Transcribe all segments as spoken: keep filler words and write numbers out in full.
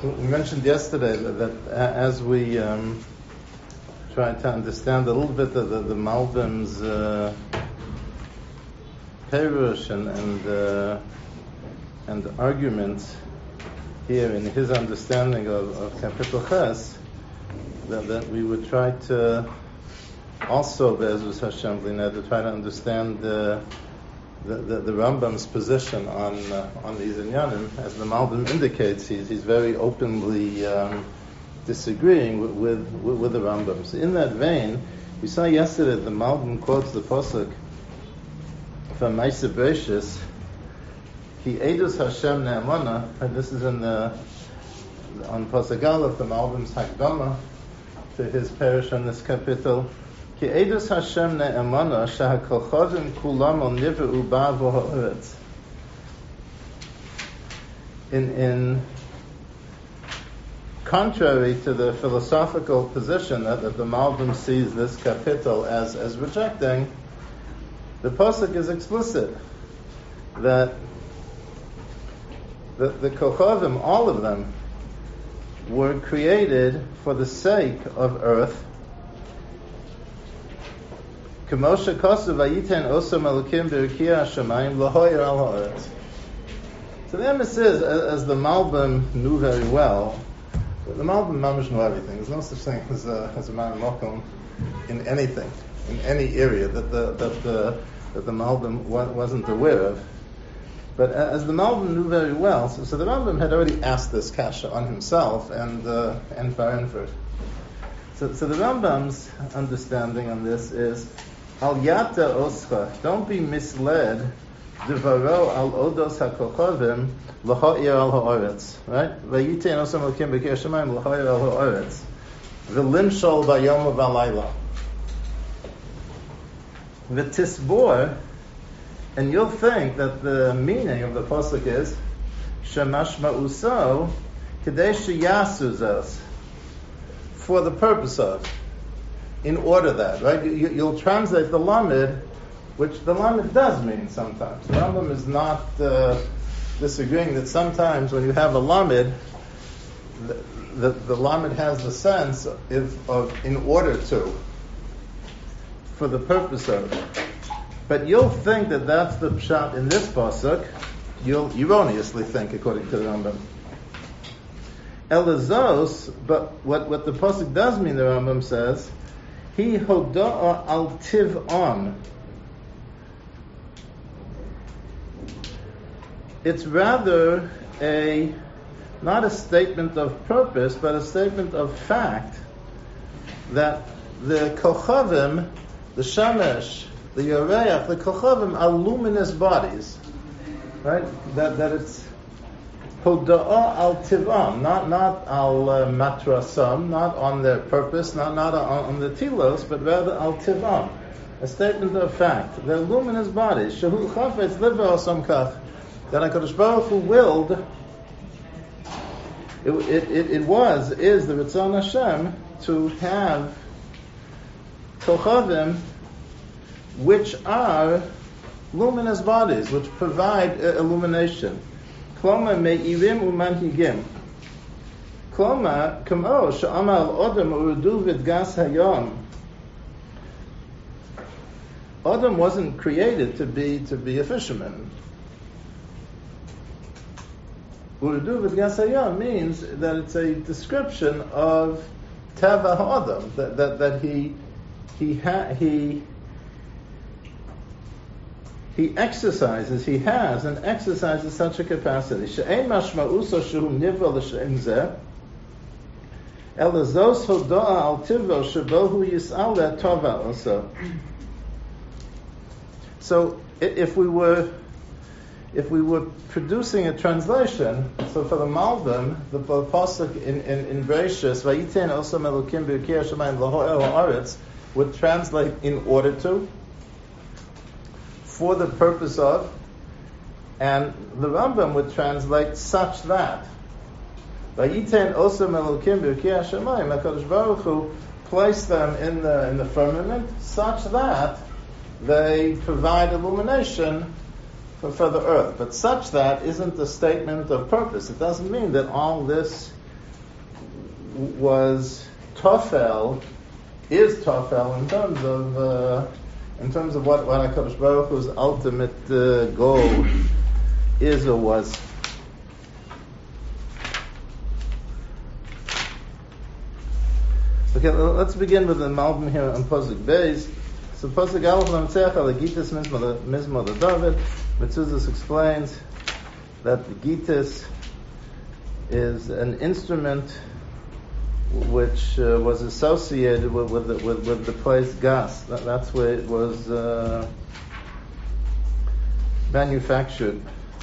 We mentioned yesterday that, that as we um, try to understand a little bit of the, the Malbim's uh, perush and and, uh, and arguments here in his understanding of, of Kapitel Ches, that, that we would try to also, Be'ezus Hashem, to try to understand uh, The, the, the Rambam's position on uh, on these inyanim, as the Malbim indicates, he's he's very openly um, disagreeing with, with with the Rambam. So in that vein, we saw yesterday the Malbim quotes the pasuk from Ma'aseh Bereishis, "Ki edus Hashem ne'amana," and this is in the on pasuk Aleph, the Malbim's Hakdama to his parish on this capital. Ki edus Hashem ne'amana shehakochavim kulam al nivru ba'avo ha'oretz. In in contrary to the philosophical position that, that the Malbim sees this capital as as rejecting, the pasuk is explicit that the the kochavim, all of them, were created for the sake of earth. So the emes is, as the Malbim knew very well, the Malbim mamish knew everything. There's no such thing as a, as a man mokum in anything, in any area that the that the that the Malbim wa- wasn't aware of. But as the Malbim knew very well, so, so the Rambam had already asked this kasha on himself and uh, and Farenfurt. So, so the Rambam's understanding on this is, Al yata oscha, don't be misled, devaro al odos hakochavim l'ha'ir al ha'oretz, right? Vayitein osam elokim b'kir shamayim l'ha'ir al ha'oretz, v'limshol b'yom v'alayla, v'tisbor, and you'll think that the meaning of the pasuk is shemashma uso kedei sheyasu zos, for the purpose of, in order that, right? You, you'll translate the lamed, which the lamed does mean sometimes. The Rambam is not uh, disagreeing that sometimes when you have a lamed, the, the, the lamed has the sense of, of in order to, for the purpose of. But you'll think that that's the pshat in this pasuk. You'll erroneously think, according to the Rambam. Elazos, but what, what the pasuk does mean, the Rambam says, He hoda'a al tiv'on. It's rather a, not a statement of purpose, but a statement of fact that the kochavim, the shamesh, the yoreach, the kochavim are luminous bodies, right? That that it's hoda'a al tiv'on, not not al uh, matrasam, not on their purpose, not not on, on the tilos, but rather al tiv'on, a statement of fact. They're luminous bodies. Shehu chafetz liver osam kach, that HaKadosh Baruch Hu willed. It, it, it, it was is the Ritzon Hashem to have kochavim, which are luminous bodies, which provide uh, illumination. Kloma me'irim umanhigim. Kloma kamo she'amar odom urudu v'dgas hayom. Odom wasn't created to be to be a fisherman. Urudu v'dgas hayom means that it's a description of teva ha'odom, that that that he he ha, he. He exercises, he has and exercises such a capacity. She'ein mashma'uso shehu nivra l'she'im zeh, ela zos hoda'a al tivro shebohu yis'al le'tova also. So, if we were, if we were producing a translation, so for the Malbim, the pasuk in in, in Bereishis, vayitein osam elokim b'yukei hashamayim l'ha'or ha'aretz, would translate in order to, for the purpose of, and the Rambam would translate such that. Vayitein osam elokim b'yukei hashamayim, HaKadosh Baruch Hu placed them in the in the firmament such that they provide illumination for, for the earth. But such that isn't a statement of purpose. It doesn't mean that all this was Tofel, is Tofel in terms of uh, in terms of what, what HaKadosh Baruch Hu's ultimate uh, goal is or was. Okay, let's begin with the Malbim here on Pasuk Beis. So Pasuk Aleph Lamtzeach Al Gitas Mizmor David. Metzuzus explains that the Gitas is an instrument which uh, was associated with, with, the, with, with the place Gas. That, that's where it was uh, manufactured.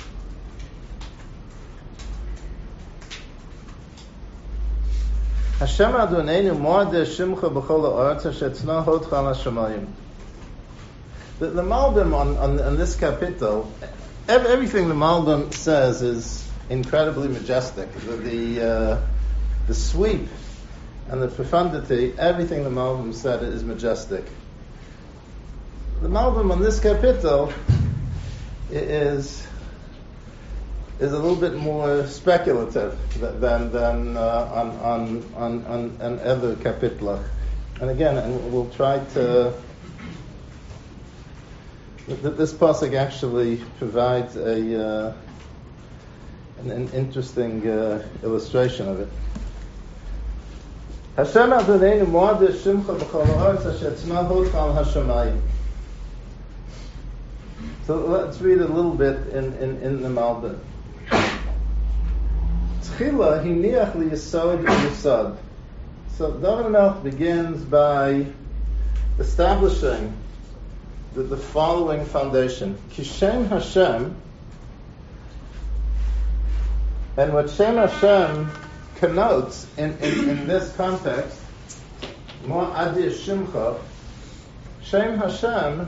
Hashem Adoneinu Moadeh Shimcha B'chol Ha'aretz Asher Tzna Hodcha Al HaShamayim. The, the Malbim on, on, on this capital, ev- everything the Malbim says is incredibly majestic. The the, uh, the sweep and the profundity, everything the Malbim said is majestic. The Malbim on this capital is is a little bit more speculative than than uh, on, on on on on other kapitla. And again, and we'll try to. This pasuk actually provides a uh, an, an interesting uh, illustration of it. Hashem Adoneinu Moadeh Shimcha B'chol Ha'aretz Asher Tzna Hodcha Al HaShamayim. So let's read a little bit in, in, in the Malbim. Tchila hiniach liyasod yisod. So David HaMelech begins by establishing the, the following foundation. Kishem Hashem, and what Shem Hashem connotes in, in, in this context, Mo Adir Shimcha, Shem Hashem,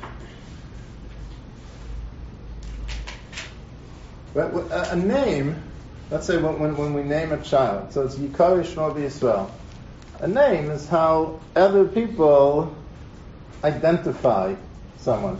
a, a name, let's say when, when, when we name a child, so it's Yikari Shmo B'Yisrael. A name is how other people identify someone.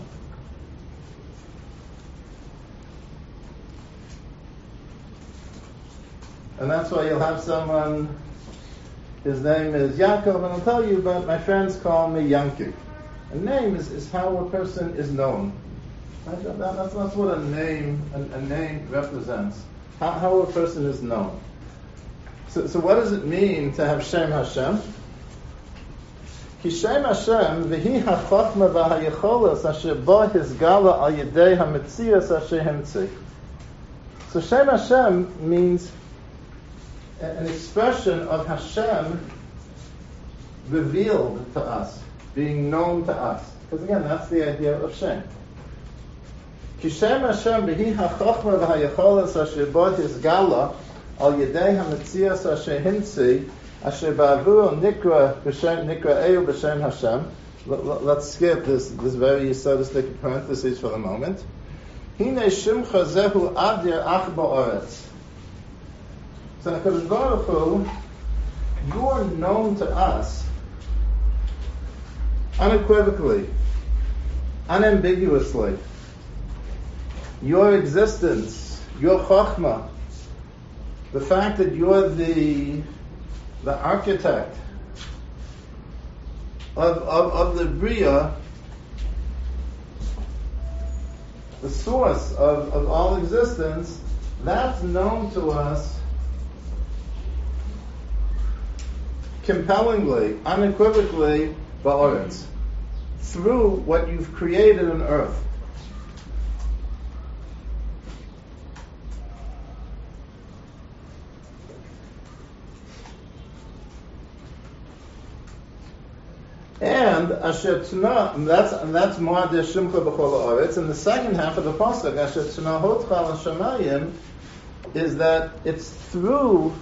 And that's why you'll have someone, his name is Yaakov, and I'll tell you, but my friends call me Yankee. A name is, is how a person is known. Right? That, that's, that's what a name a, a name represents. How, how a person is known. So, so what does it mean to have Shem Hashem? Ki Shem Hashem v'hi ha'chachma v'ha'yecholas asher bo hizgala al yedei ha'metzias asher himtzi. So Shem Hashem means an expression of Hashem revealed to us, being known to us. Because again, that's the idea of Shem. Ki Shem Hashem b'hi ha'chachma v'ha'yecholas asher bo hizgala al yedei ha'metzias asher himtzi asher ba'avur nikra b'shem nikra eyu b'shem Hashem. Let's skip this this very so to speak parentheses for a moment. Hine shimcha zehu adir ach ba'aretz. So HaKadosh Baruch Hu, you're known to us unequivocally, unambiguously. Your existence, your chachma, the fact that you're the the architect of, of, of the Bria, the source of, of all existence, that's known to us compellingly, unequivocally, ba'aretz, through what you've created on earth. And Asher Tzna, and that's and that's Moadeh Shimcha B'chol Ha'aretz. And the second half of the pasuk, Asher Tzna Hodcha Al HaShamayim, is that it's through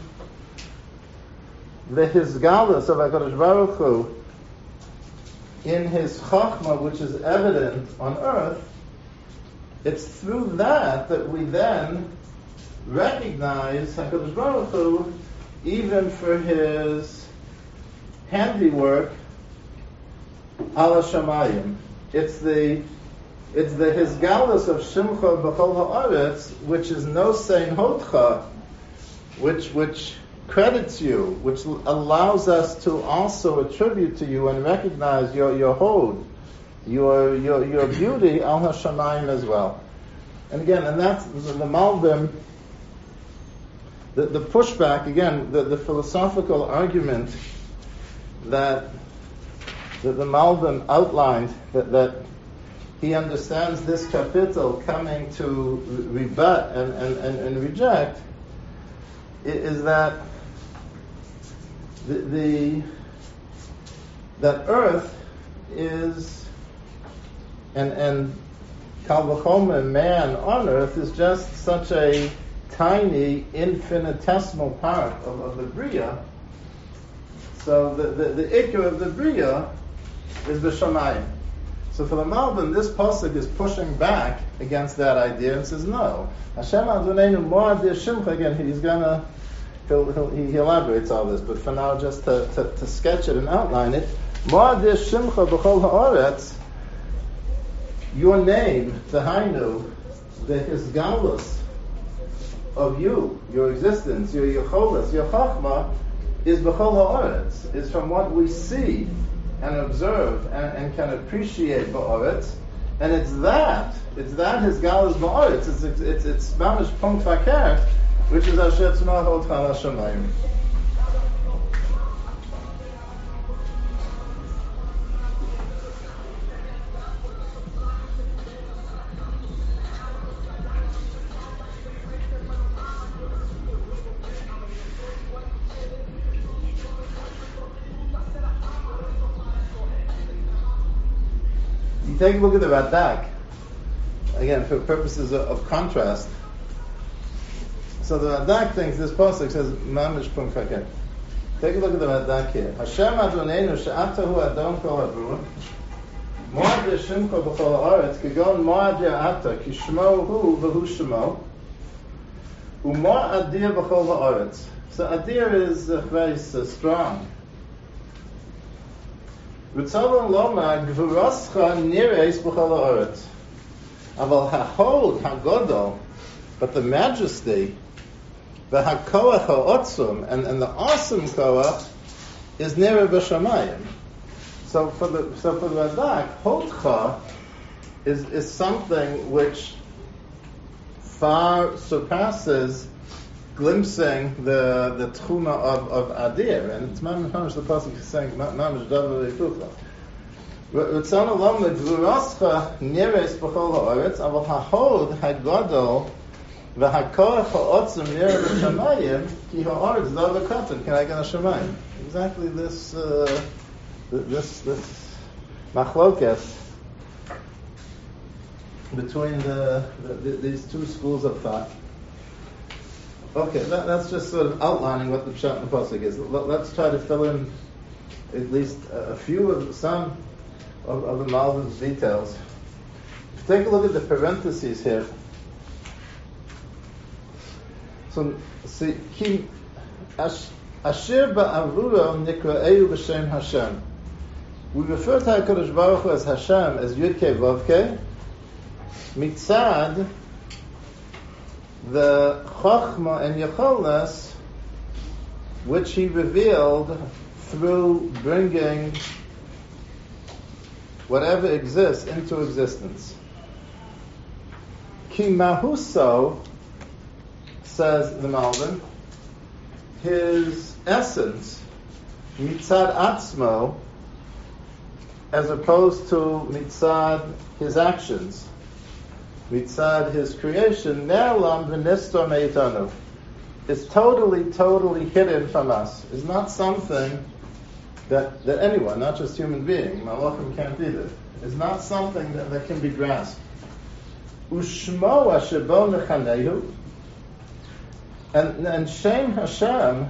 the Hizgalus of HaKadosh Baruch Hu in His Chachma, which is evident on earth. It's through that that we then recognize HaKadosh Baruch Hu, even for His handiwork Al HaShamayim. It's the it's the Hizgalus of Shimcha B'chol Ha'aretz, which is no sein Hodcha, which which credits you, which allows us to also attribute to you and recognize your your hold, your your your beauty al hashamayim as well. And again, and that's the, the Malbim, the, the pushback, again, the, the philosophical argument that, that the Malbim outlined, that, that he understands this kapitel coming to rebut and, and, and, and reject, is that the, the that earth is and and Kal v'chomer, man on earth is just such a tiny, infinitesimal part of, of the Bria. So the, the, the ikar of the Bria is the Shamayim. So for the Malbim, this pasuk is pushing back against that idea and says, no. Hashem Adoneinu Mo'adir Shimcha, again, he's gonna, he'll, he'll, he elaborates all this, but for now, just to, to, to sketch it and outline it, Mo'adir Shimcha b'chol ha'aretz, your name, the Hainu, the Hisgalus of you, your existence, your Yecholas, your Chachma, is b'chol ha'aretz, is from what we see and observe and, and can appreciate ba'aretz, and it's that, it's that Hisgalus ba'aretz, it's it's it's, it's mamish punkt vakert, which is Asher Tzmach Otcha Al Hashamayim. Take a look at the Radak, again, for purposes of, of contrast. So the Radak thinks this pasuk says, Mamish Punkt Vakert. Take a look at the Radak here. Hashem Adoneinu she'atahu Adon kol habrua, Mo'ad yeshimcha b'chol ha'aretz, kegon Mo'ad ya'ata, ki shmo hu v'hu shmo, u'mo'ad adir b'chol ha'aretz. So adir is uh, very uh, strong. V'tzalon lomar gvuroscha nireis b'chol ha'aretz. Aval ha'hod ha'godol, but the majesty, the ha'koach ha'otzum, and, and the awesome koach, is nere b'shamayim. So for the so for the Radak, hodcha is is something which far surpasses glimpsing the the tchuma of, of adir, and it's mamish the pasuk is saying mamish davar v'fuchla. V'tzana lamed v'rascha nireis b'chol ha'aretz, aval ha'hod ha'gadol v'ha'koach ha'otzum nere b'shamayim ki ha'aretz davar katan k'neged ha'shamayim. Exactly this uh, this this machlokes between the, the, the these two schools of thought. Okay, that, that's just sort of outlining what the pshat and the pasuk is. Let, let's try to fill in at least a, a few of some of, of the Malbim's details. If you take a look at the parentheses here. So, see, ki asher ba'avuro nikra'eu b'shem Hashem. We refer to HaKadosh Baruch Hu as Hashem as Yud-Kei Vav-Kei. Mitzad, the Chochma and Yecholas, which He revealed through bringing whatever exists into existence. Ki Mahuso, says the Malbim, His essence, Mitzad Atzmo, as opposed to Mitzad His actions. Mitzad His creation, Ne'elam v'nistor me'itanu, is totally, totally hidden from us. Is not something that, that anyone, not just human being, Malachim can't either, is not something that, that can be grasped. Ushmo asher bo nechanehu, and and Shem Hashem,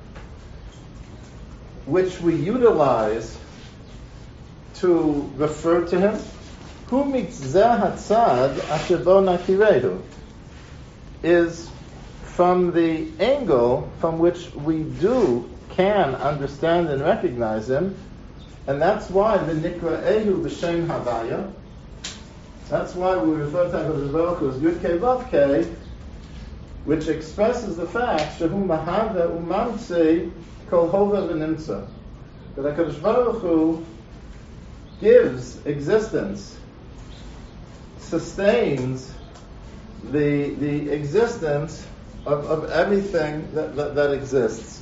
which we utilize to refer to Him, Hu mitzeh hatzad asher bo nakirehu, is from the angle from which we do can understand and recognize Him, and that's why the nikra'ehu b'shem havaya. That's why we refer to HaKadosh Baruch Hu as Yud-Kei Vav-Kei, which expresses the fact shehu mahava umamtzi kol hova v'nimtza, that HaKadosh Baruch Hu gives existence, sustains the the existence of, of everything that, that, that exists.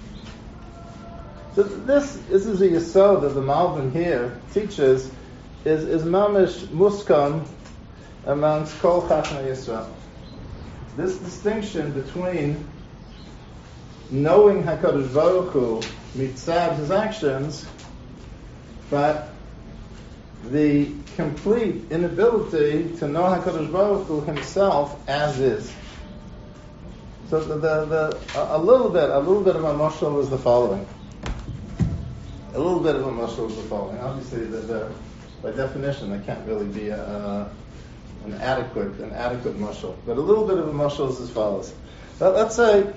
So this this is a yesod that the Malvin here teaches is is mamish muskam amongst kol chachmei Yisrael. This distinction between knowing HaKadosh Baruch Hu mitzad his actions, but the complete inability to know HaKadosh Baruch Hu himself as is. So the, the, the a, a little bit a little bit of a mashal is the following. A little bit of a mashal is the following. Obviously, the, the, by definition, there can't really be a, a, an adequate an adequate mashal. But a little bit of a mashal is as follows. But let's say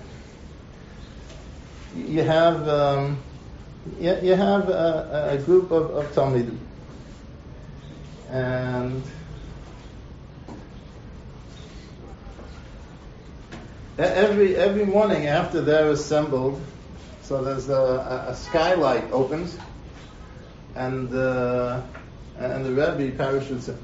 you have um, you, you have a, a group of, of talmidim, and every every morning after they're assembled, so there's a, a, a skylight opens, and uh, and the Rebbe parachutes in.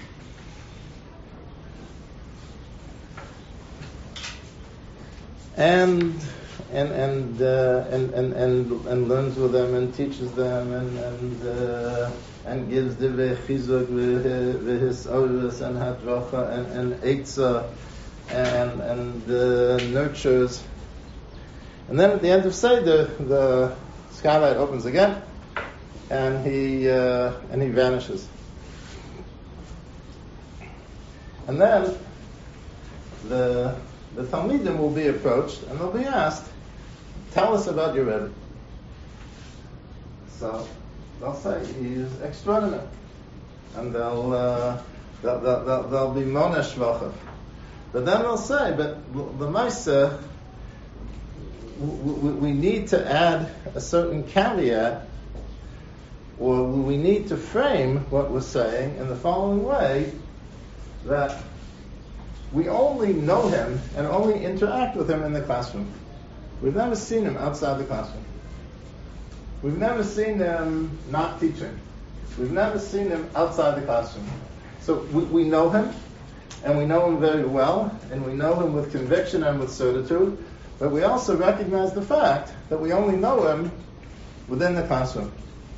And and and, uh, and and and and learns with them and teaches them and and uh, and gives the chizuk v'his orus and hadracha and and eitzah and and uh, nurtures. And then at the end of Seder, the skylight opens again, and he uh, and he vanishes. And then the the Talmidim will be approached and they'll be asked, "Tell us about your Rebbe." So they'll say he's extraordinary, and they'll uh, they'll, they'll, they'll, they'll be monesh vachav. But then they'll say, "But the Maisa, we, we need to add a certain caveat, or we need to frame what we're saying in the following way, that we only know him and only interact with him in the classroom. We've never seen him outside the classroom. We've never seen him not teaching. We've never seen him outside the classroom. So we, we know him, and we know him very well, and we know him with conviction and with certitude, but we also recognize the fact that we only know him within the classroom."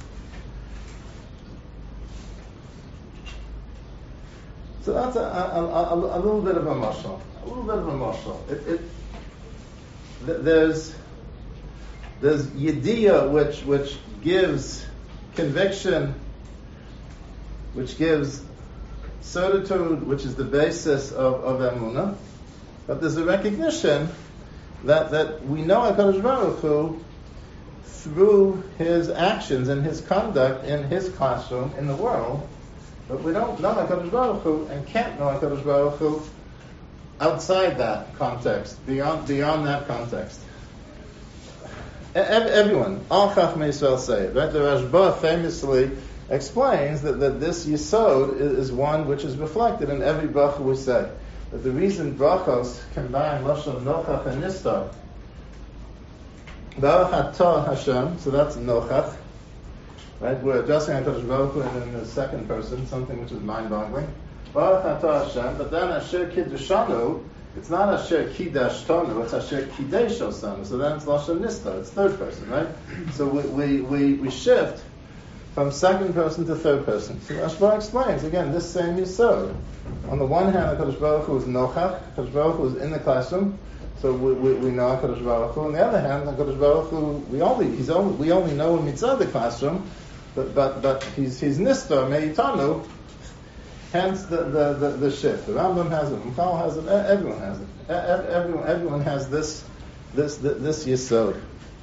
So that's a, a, a, a little bit of a mashal. A little bit of a mashal. It, it, th- there's there's yediyah which which gives conviction, which gives certitude, which is the basis of, of emunah. But there's a recognition that that we know HaKadosh Baruch Hu through his actions and his conduct in his classroom in the world. But we don't know HaKadosh Baruch Hu and can't know HaKadosh Baruch Hu outside that context, beyond beyond that context. E- everyone, all Chachmei Yisrael say it, right? The Rashba famously explains that, that this Yisod is, is one which is reflected in every bracha we say. That the reason brachos combine Lashon Nochach and Nistar, Baruch Atah Hashem, so that's Nochach. Right, we're addressing HaKadosh Baruch Hu in the second person, something which is mind-boggling. Baruch Atah Hashem, but then Asher Kiddushanu, it's not Asher Kiddashtanu, it's Asher Kiddeshosanu. So then it's Lashon Nistar, it's third person, right? So we, we, we, we shift from second person to third person. So Rashba explains, again, this same Yisod. On the one hand, HaKadosh Baruch Hu is Nochach, HaKadosh Baruch Hu is in the classroom, so we, we, we know HaKadosh Baruch Hu. On the other hand, HaKadosh Baruch Hu, we only, he's only, we only know him inside the classroom, But but but he's he's nistar meitanu, hence the, the, the, the shift. The Rambam has it, Michal has it, everyone has it. Everyone everyone has this this this yesod.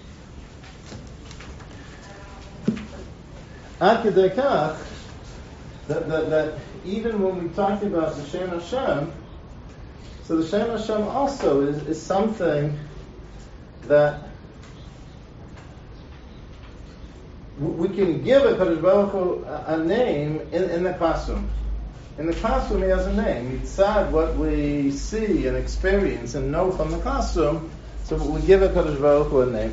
Ad kedei kach, that that that even when we talk about the Shem Hashem, so the Shem Hashem also is, is something that we can give a Kadosh Baruch Hu a, a name in, in the classroom. In the classroom, he has a name. Mitzad, what we see and experience and know from the classroom, so we give HaKadosh Baruch Hu a name.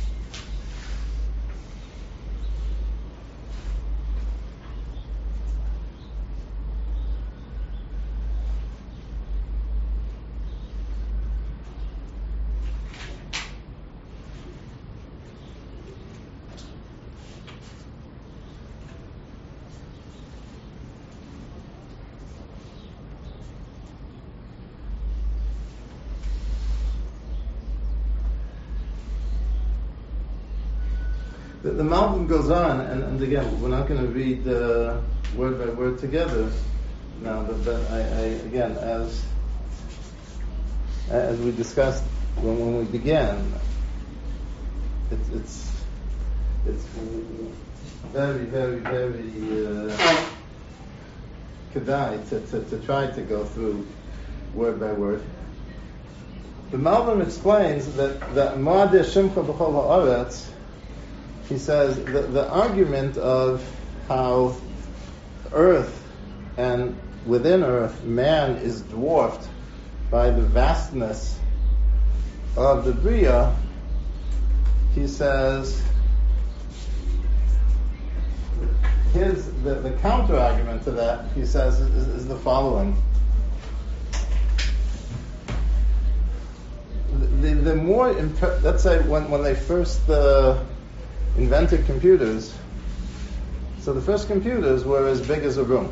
The, the Malbim goes on, and, and again, we're not going to read uh, word by word together now, but, but I, I, again, as as we discussed when, when we began, it's it's it's very, very, very uh, kedai to, to, to try to go through word by word. The Malbim explains that that Ma'adeh Shimcha B'chol Ha'aretz, he says the, the argument of how earth and within earth man is dwarfed by the vastness of the Bria, he says his the, the counter argument to that, he says, is, is the following. The, the more imp- let's say when, when they first uh, invented computers, so the first computers were as big as a room,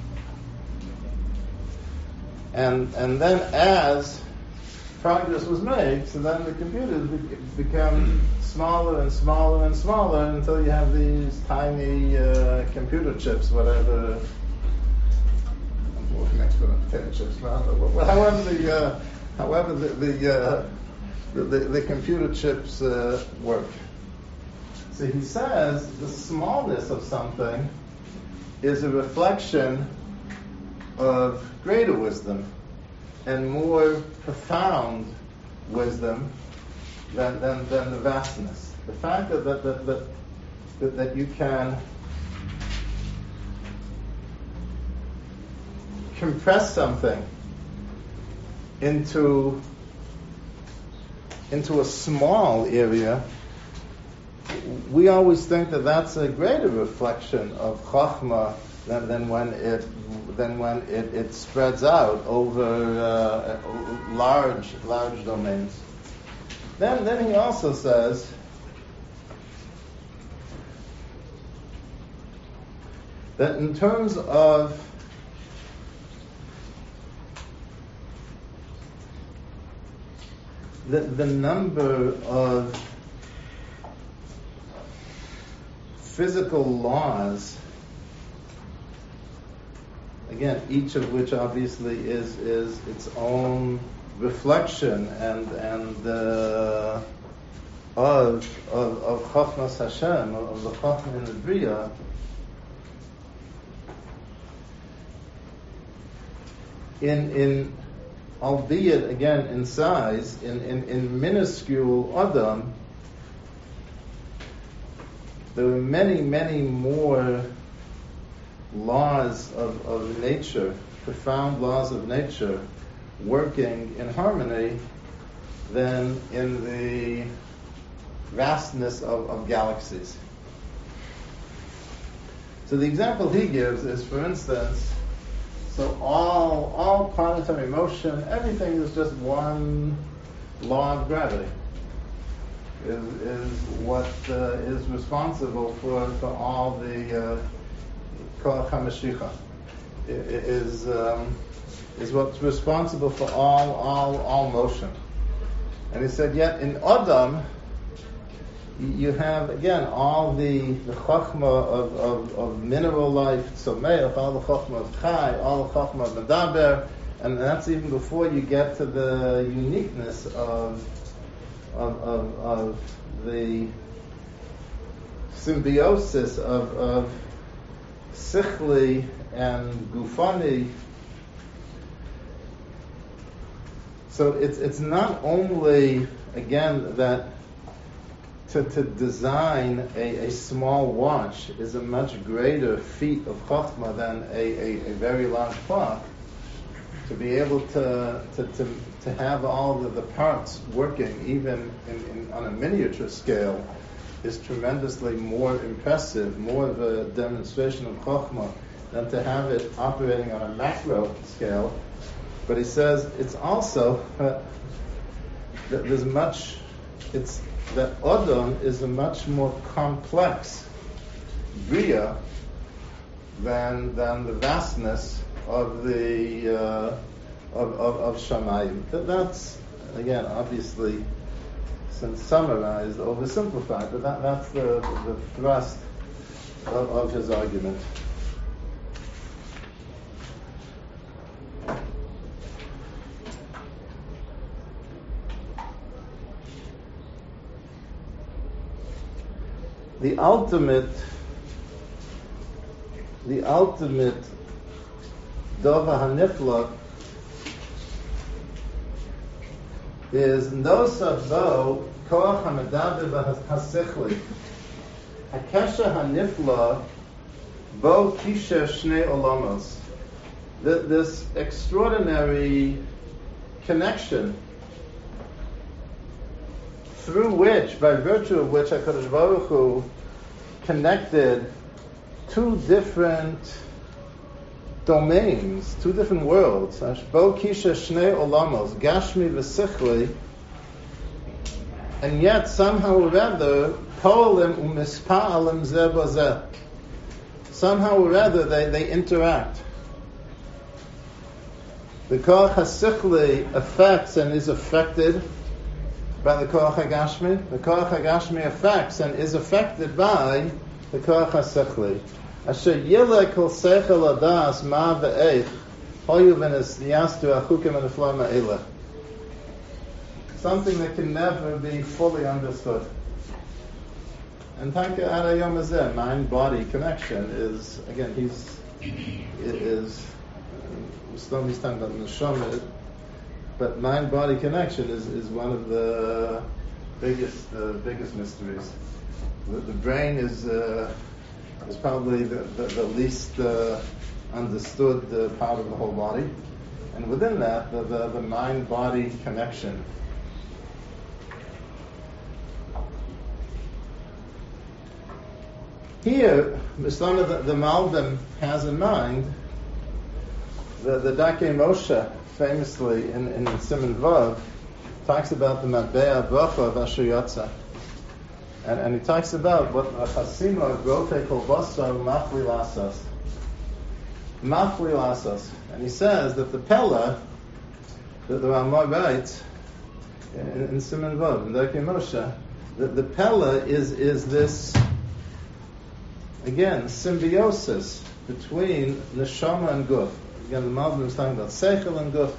and and then as progress was made, so then the computers be- become smaller and smaller and smaller until you have these tiny uh, computer chips, whatever. I'm more an expert on potato chips now, but however the uh, however the the, uh, the the the computer chips uh, work. So he says the smallness of something is a reflection of greater wisdom and more profound wisdom than, than, than the vastness. The fact that that, that, that, that that you can compress something into into a small area, we always think that that's a greater reflection of Chachma than, than when it than when it, it spreads out over uh, large large domains. Then then he also says that in terms of the the number of physical laws, again, each of which obviously is is its own reflection and and uh, of of of Chachmas Hashem, of the Chachma in the Bria, in in albeit again in size, in in, in minuscule Adam, there are many, many more laws of, of nature, profound laws of nature, working in harmony than in the vastness of, of galaxies. So the example he gives is, for instance, so all all planetary motion, everything is just one law of gravity. Is, is what uh, is responsible for, for all the Koach HaMashiach. Is um, is what's responsible for all all all motion. And he said, yet in Adam, you have again all the the chachma of, of, of mineral life, tzomeach, all the chachma of chai, all the chachma of medaber, and that's even before you get to the uniqueness of. Of, of, of the symbiosis of, of sichli and gufani. So it's it's not only again that to, to design a, a small watch is a much greater feat of chokhmah than a, a, a very large clock. To be able to to, to, to have all the, the parts working, even in, in, on a miniature scale, is tremendously more impressive, more of a demonstration of chokhmah than to have it operating on a macro scale. But he says it's also uh, that there's much. It's that Odom is a much more complex bria than than the vastness of the uh, of, of, of Shamayim. That, that's again obviously since summarized, oversimplified, but that, that's the, the thrust of, of his argument. The ultimate, the ultimate Dova HaNifla is Nosaf Bo Koach HaMedaber HaSichli Hakesha HaNifla Bo Kisher Shnei Olamos. This extraordinary connection through which, by virtue of which HaKadosh Baruch Hu connected two different domains, two different worlds. Bo Kisha Shnei Olamos, Gashmi v'Sichli, and yet somehow or rather, Po'alim u'mispa'alim zeh b'zeh. Somehow or rather they, they interact. The Koach HaSichli affects and is affected by the Koach HaGashmi. The Koach HaGashmi affects and is affected by the Koach HaSichli. Asher yileh kol seichel adas ma ve'eich hoyu v'nesyastu achukim v'neflam ha'eleh. Something that can never be fully understood. And Tanka Ada Yom Hazeh, mind-body connection is, again, he's, it is, Stom he's talking about Neshama, but mind-body connection is, is one of the biggest, uh, biggest mysteries. The, the brain is, uh, is probably the, the, the least uh, understood uh, part of the whole body. And within that, the, the, the mind-body connection. Here, Mishnah, the, the Malbim has in mind the, the Dakei Moshe, famously in, in Siman Vav, talks about the Matbea Bracha of Asher Yatza. And, and he talks about what a Chasima Grote Kol Basar Mafli Lasas. Mafli Lasas. And he says that the Pella, that the Ramah writes in, in Siman Vav, in Dakei Moshe, that the Pella is, is this, again, symbiosis between Neshama and Guf. Again, the Malbim is talking about Seichel and Guf.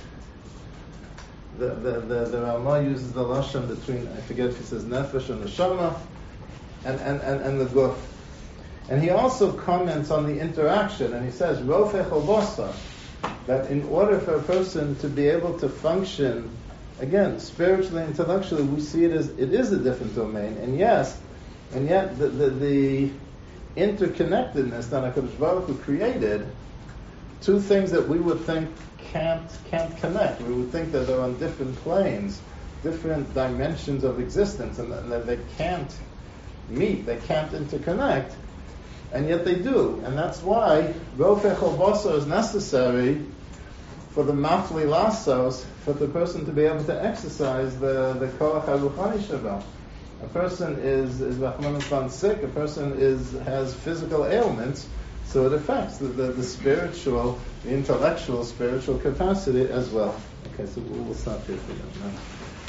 The, the, the, the Ramah uses the Lashon between, I forget if he says Nefesh and Neshama, and, and, and, and the Guf. And he also comments on the interaction, and he says, Rofech Obasa, that in order for a person to be able to function, again, spiritually, intellectually, we see it as, it is a different domain, and yes, and yet the, the, the interconnectedness that HaKadosh Baruch Hu created, two things that we would think can't can't connect. We would think that they're on different planes, different dimensions of existence, and that they can't meet, they can't interconnect, and yet they do. And that's why Rofech Obasa is necessary for the Mafli Lasos, for the person to be able to exercise the, the Koach HaRuchani Shabbat. A person is is Rahman sick. A person is has physical ailments, so it affects the, the, the spiritual, the intellectual, spiritual capacity as well. Okay, so we'll, we'll stop here for now.